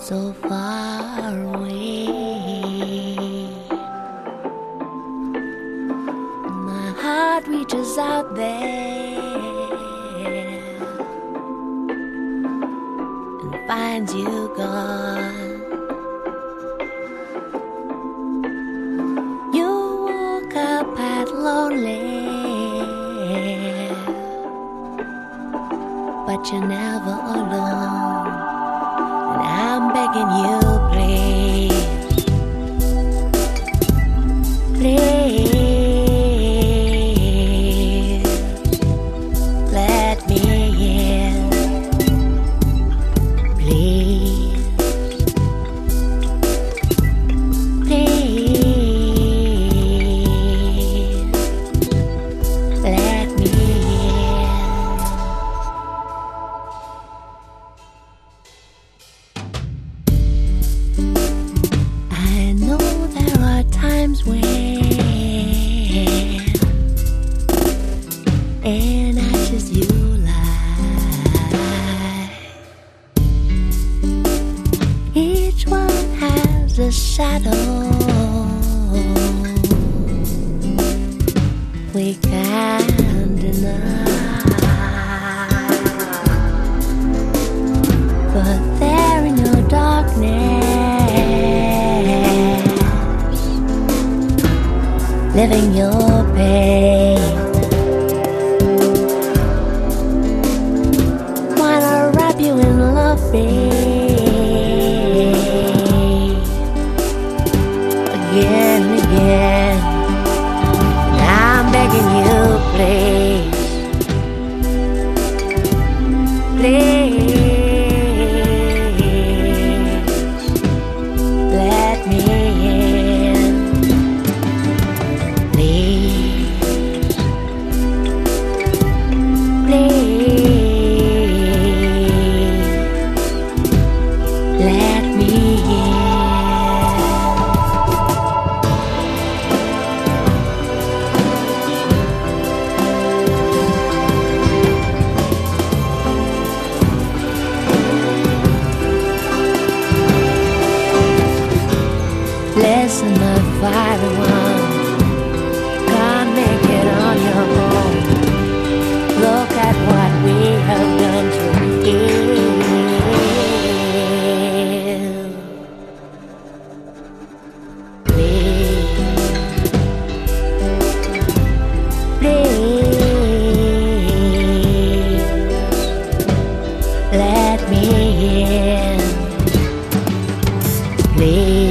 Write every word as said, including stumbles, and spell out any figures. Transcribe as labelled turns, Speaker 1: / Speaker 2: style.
Speaker 1: so far away. My heart reaches out there and finds you gone. You woke up at lonely, but you're never alone. And I'm begging you, please, please, let me in, please, please, let me in. I know there are times when in ashes you lie. Each one has a shadow we can't deny. But there in your darkness, living your pain, wanna wrap you in love, babe, again and again. And I'm begging you, please, please, let me in. Please, please, let me in. Listen, my fiery one, can't make it on your own. Look at what we have done to you. Please, please, let me in. Please.